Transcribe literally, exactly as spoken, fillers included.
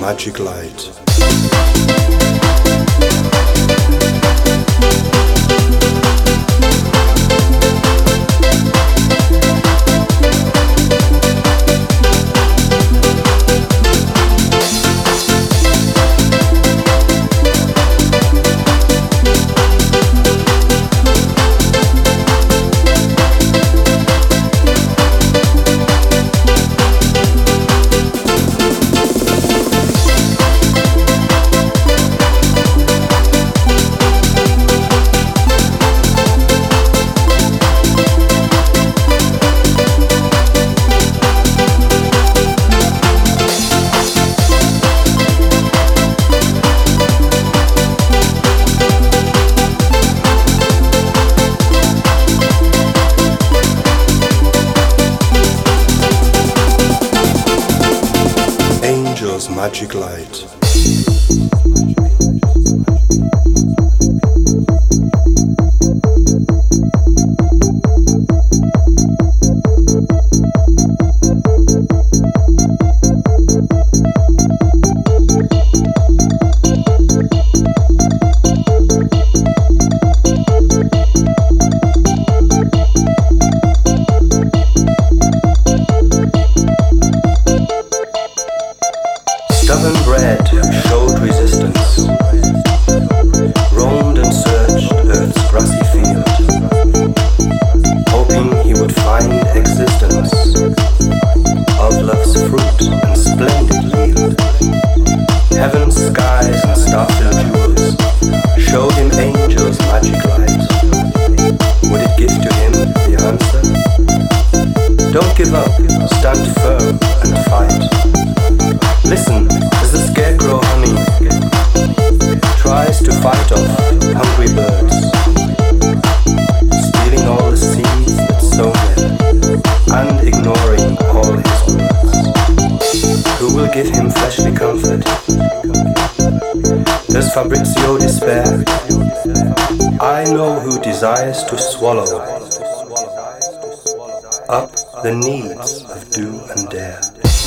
magic light. Magic light. Stubborn bread showed resistance, roamed and searched Earth's grassy field, hoping he would find existence of love's fruit and splendid yield. Heaven's skies and star-filled jewels showed him angels' magic light. Would it give to him the answer? Don't give up, stand firm and fight. Listen as the scarecrow honey tries to fight off hungry birds, stealing all the seeds that sow them and ignoring all his words. Who will give him fleshly comfort? Does Fabrizio despair? I know who desires to swallow up the needs of do and dare.